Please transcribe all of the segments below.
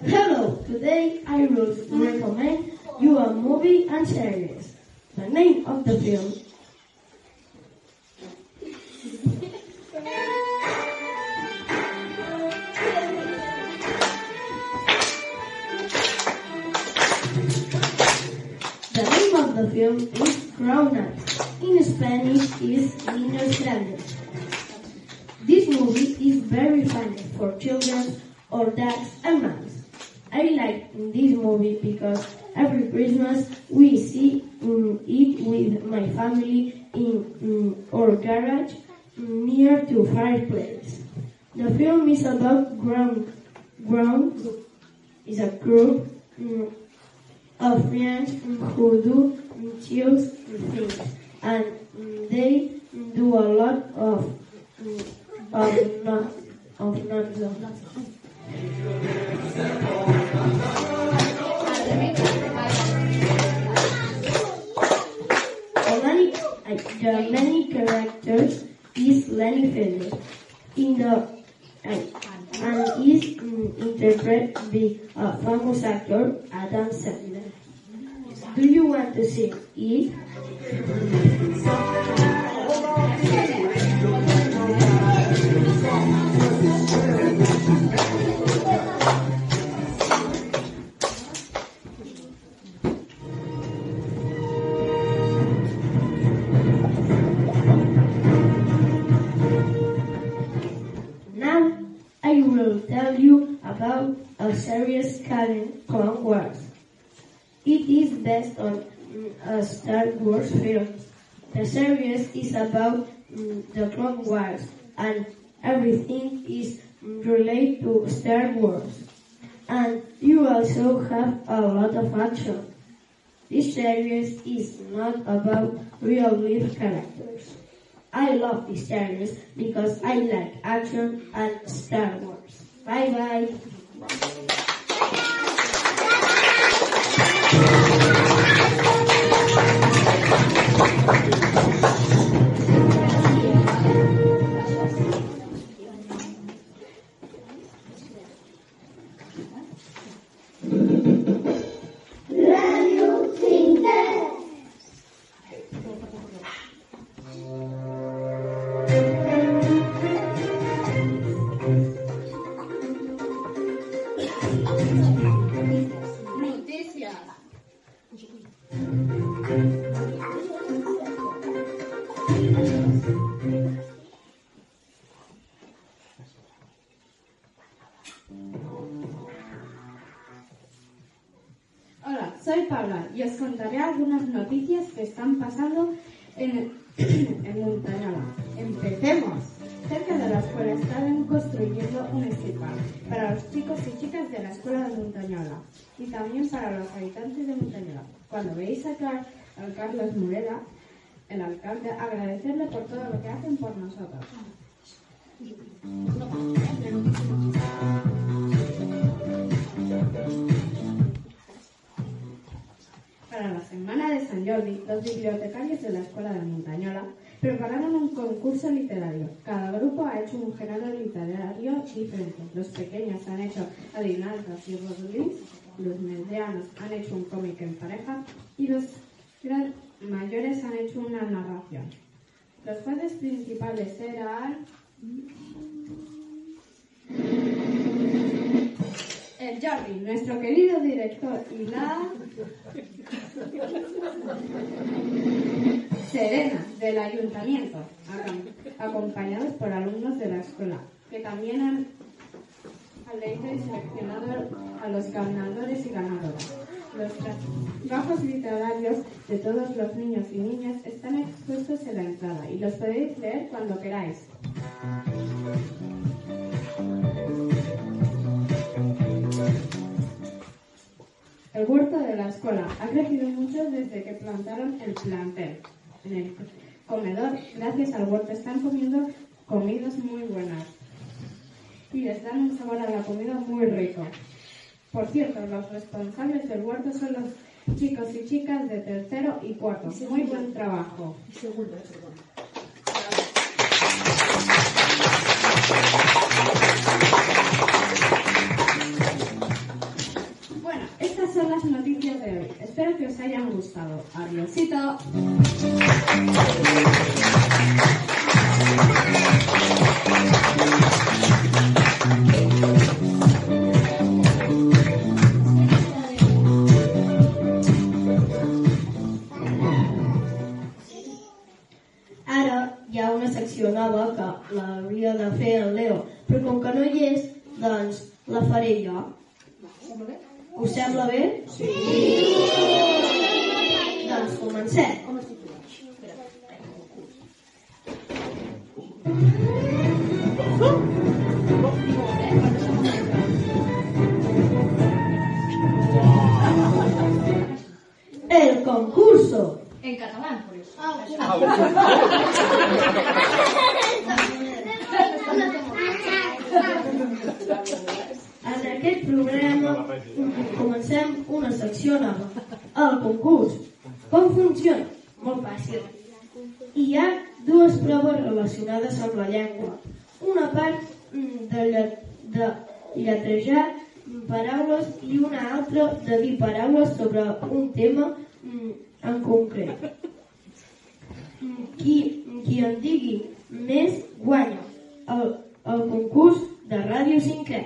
Hello, today I will recommend you a movie and series. The name of the film is Grown Ups. In Spanish is Niños Grandes. This movie is very funny for children or dads and moms. I like this movie because every Christmas we see it with my family in our garage near to fireplace. The film is about grown is a group of friends who do choose things, and they do a lot of nonsense. The many characters is Lenny Felipe and is interpreted by a famous actor, Adam Sandler. Do you want to see it? Now I will tell you about a series called Clone Wars. It is based on Star Wars films. The series is about the Clone Wars, and everything is related to Star Wars. And you also have a lot of action. This series is not about real-life characters. I love this series because I like action and Star Wars. Bye-bye. Hola, soy Paula y os contaré algunas noticias que están pasando en Muntañola. ¡Empecemos! Cerca de la escuela están construyendo un skatepark para los chicos y chicas de la escuela de Muntañola y también para los habitantes de Muntañola. Cuando veáis a Carlos Murela, el alcalde, agradecerle por todo lo que hacen por nosotros. Para la semana de San Jordi, los bibliotecarios de la escuela de Muntañola prepararon un concurso literario. Cada grupo ha hecho un género literario diferente. Los pequeños han hecho adivinanzas y rodolins, los medianos han hecho un cómic en pareja y los mayores han hecho una narración. Los jueces principales eran el Jordi, nuestro querido director, y la Serena, del ayuntamiento, acompañados por alumnos de la escuela, que también han leído y seleccionado a los ganadores y ganadoras. Los trabajos literarios de todos los niños y niñas están expuestos en la entrada y los podéis leer cuando queráis. El huerto de la escuela ha crecido mucho desde que plantaron el plantel. En el comedor, gracias al huerto, están comiendo comidas muy buenas y les dan un sabor a la comida muy rico. Por cierto, los responsables del huerto son los chicos y chicas de tercero y cuarto. Muy buen trabajo. son las noticias de hoy. Espero que os hayan gustado. Adiósito. Ara hi ha una secció nova que l'hauria de fer el Leo, però com que no hi és, doncs la faré jo. Us sembla bé? Sí! Doncs comencem. El concurso. En catalán, por eso. En aquest programa comencem una secció nova, el concurs. Com funciona? Molt fàcil. Hi ha dues proves relacionades amb la llengua. Una part de lletrejar paraules i una altra de dir paraules sobre un tema en concret. Qui en digui més guanya el concurs de Ràdio Sincret.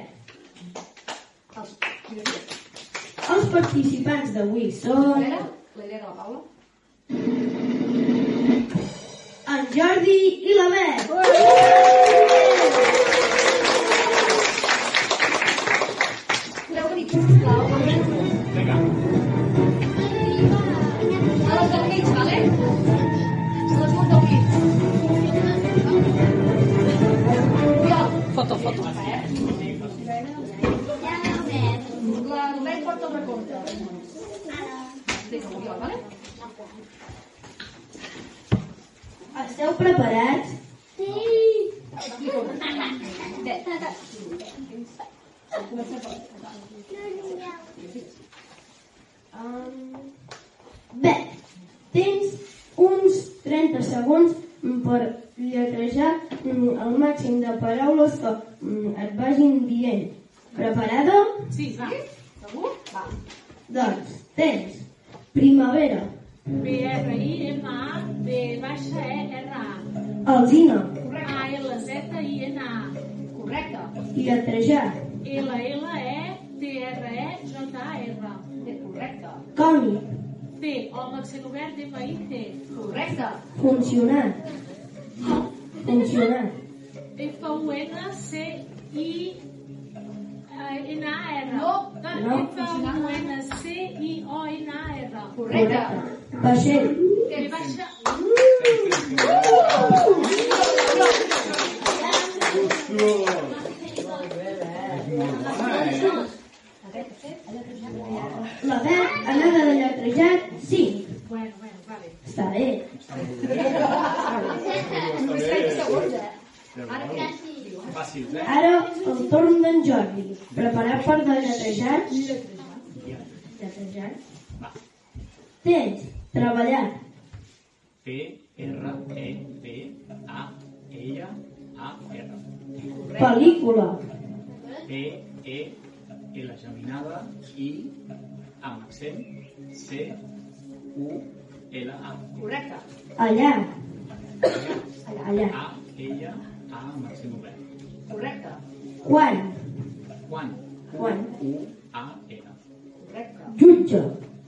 Els participants d'avui són La idea de la Paula. en Jordi i la Bet. Podeu venir, sisplau. Vinga. A les del mig, vale? A les dues del mig. Oriol. Foto. La Bet porta el recompte. Vinga, Oriol, vale? Esteu preparats? Bé, tens uns 30 segons per lletrejar el màxim de paraules que et vagin dient. Preparada? Sí, va. Segur? Va. Doncs tens primavera, B-R-I-M-A-B-E-R-A. alzina, A-L-Z-I-N-A. Correcte. lletrejar, L-L-E-T-R-E-J-A-R. Correcte. cònic, C, o amb accent obert, F-I-C. Correcte. funcionar, F-U-N-C-I-N-A-R. No. F-U-N-C-I-O-N-A-R. Correcte. vaixell, V baixa... la Bet anava de lletrejar 5. Bueno, vale. Està bé. Fàcil, Ara el torn d'en Jordi. Preparat per deletrejar? Lletrejar. Tens treballar, P-R-E-B-A-L-A-R. pel·lícula, P-E-L geminada I amb accent C-U-L-A. Correcte. allà, allà, A-L-A amb accent obert. Correcte. quan, Quan? quan, U-A-N. Correcte. jutge,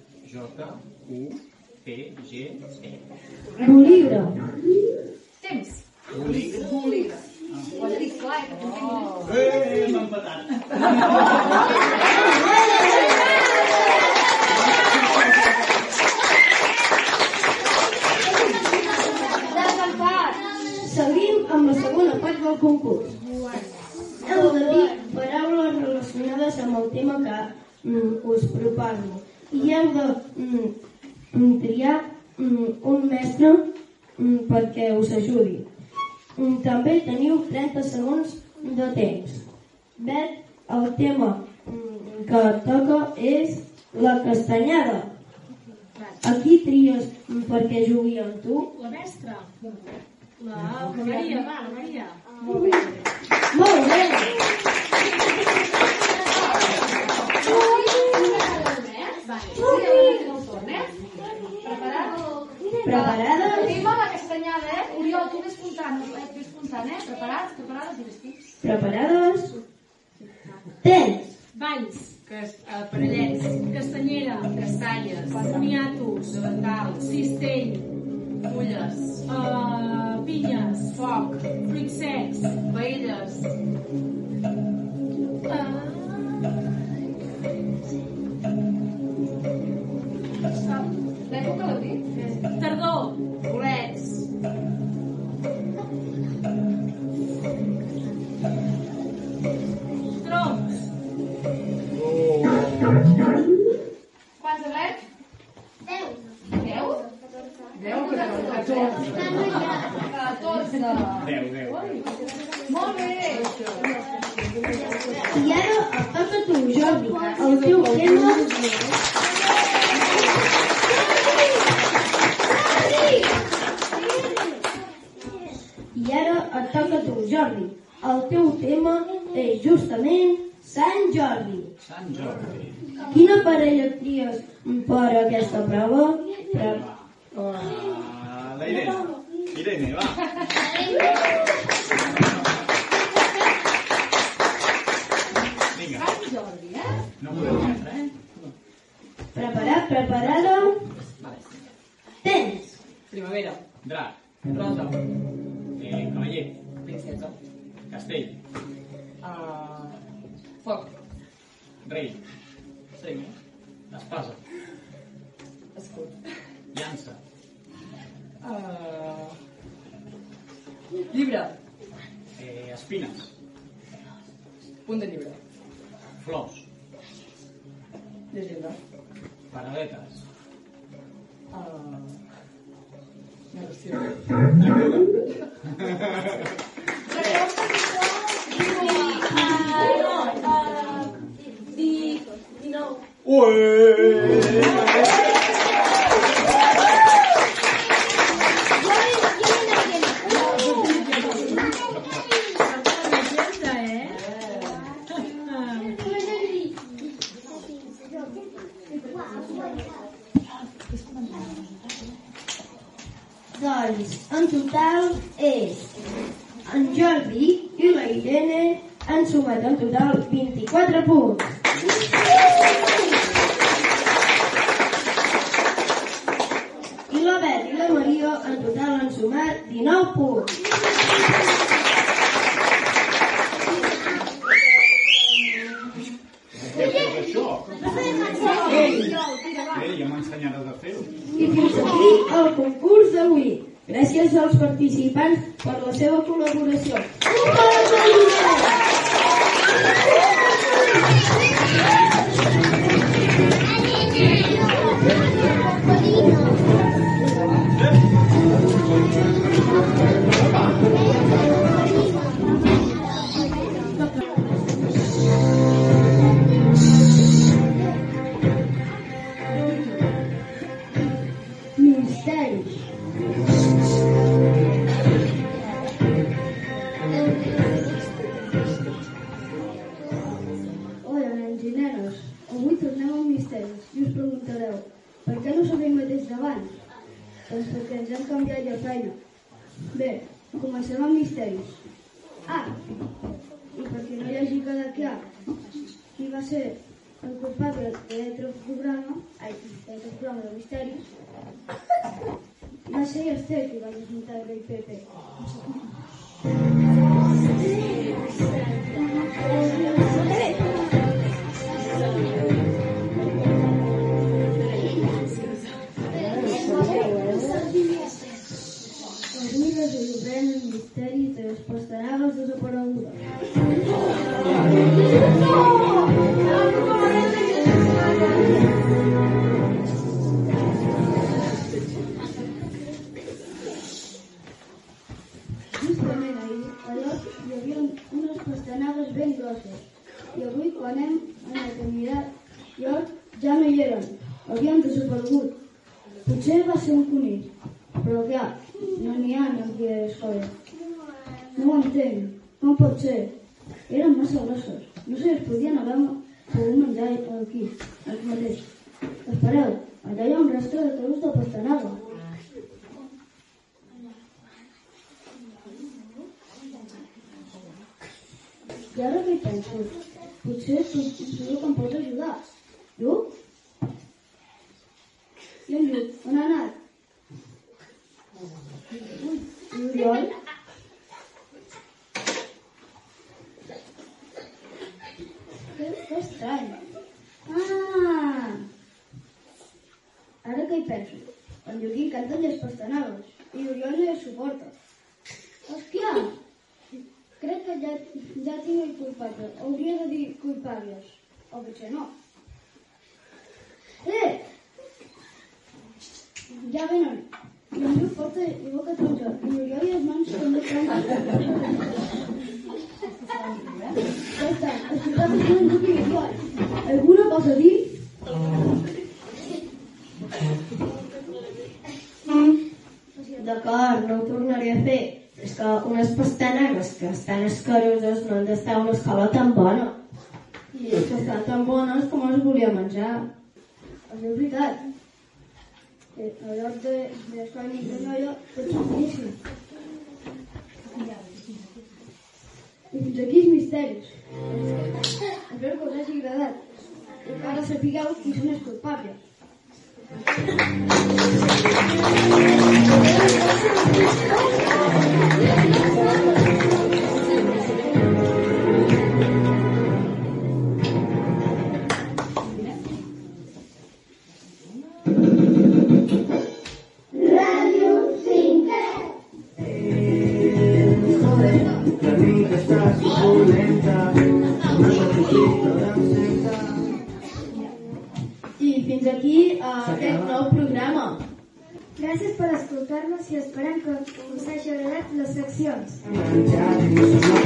J-U-P-G-E. bolígraf, Temps. Bolígraf. Bolígraf. Ho has dit clar, que tu tens... M'ha empatat. Seguim amb la segona part del concurs. Heu de dir paraules relacionades amb el tema que us proposo. I heu de triar un mestre perquè us ajudi. També teniu 30 segons de temps. Bet, el tema que toca és la castanyada. Aquí tries perquè jugui amb tu. La mestra. La Maria, va, la Maria. Molt bé. Molt bé! Preparades? Tenim la castanyada, Oriol, tu ves comptant, Preparats, preparades i vestit. Preparades? Temps. Valls, parellets, castanyera, Castanyes, boniatos, davantals, cistell, fulles, pinyes, foc, fruits secs, paelles, l'època l'heu dit? tardor, Bolets, troncs, quants de blets? 10? 10? 14. 10. Molt bé. I ara et toca a tu, Jordi. El teu tema... I ara et toca a tu, Jordi. El teu tema és justament Sant Jordi. Sant Jordi. Quina parella et tries per aquesta prova? La Irene. Irene, va. Vinga. Sant Jordi, No podem perdre, Preparat, preparada? Vale. Temps. Primavera, Drac. rosa, Cavaller. princesa, Castell. foc, Rei. seny, Espasa. escut, Llança. llibre, Espines. punt de llibre, Flors. llegenda, Paradetes. narració, Doncs, en total és en Jordi i la Irene han sumat en total 24 punts. I la Bet i la Maria en total han sumat 19 punts. Ja m'ensenyaràs a fer-ho. I fins aquí el concurs d'avui. Gràcies als participants per la seva col·laboració. Un aplaudiment! Misteris. Hola, nens i nenes. Avui tornem al Misteris i us preguntareu per què no som el mateix d'abans? Doncs perquè ens hem canviat de feina. Bé, comencem amb Misteris. Ah, i perquè no hi hagi quedat clar qui va ser el culpable d'aquest programa de Misteris, va ser Esther qui va desmuntar el rei Pepe. Avui resolvrem el misteri de les pastanagues desaparegudes. Justament ahir, a lloc, hi havia unes pastanagues ben grosses. I avui, quan hem anat a mirar lloc, ja no hi eren. Havien desaparegut. Potser va ser un conill. Però clar, no n'hi ha en el dia de l'escola. No ho entenc. Com pot ser? Eren massa grosses. No se les podien haver pogut menjar aquí, aquí mateix. Espereu, allà hi ha un rastre de trossos de pastanaga. I ara que hi penso, potser tu que em pots ajudar. Lluc? I en Lluc, on ha anat? Ui, i Oriol? Que estrany. Ah! Ara que hi penso, en Lluc encanten les pastanagues i Oriol no les suporta. Hòstia! Crec que ja tinc el culpable. Hauria de dir culpables. O potser no. Ja venen. I en Lluc porta i boca taronja. I l'Oriol i les mans també taronja. Ja està. Escolta'm en Lluc i l'Oriol. Alguna cosa a dir? D'acord, no ho tornaré a fer. És que unes pastanagues que estan escaroses no han d'estar a una escola tan bona. I és que estan tan bones com les volia menjar. És veritat. A lloc d'escola Nintendo, tot són boníssims. I fins aquí els misteris. Espero que us hagi agradat. I que ara sapigueu qui són els culpables. I fins aquí aquest nou programa. Gràcies per escoltar-nos i esperem que us hagi agradat les seccions. Ja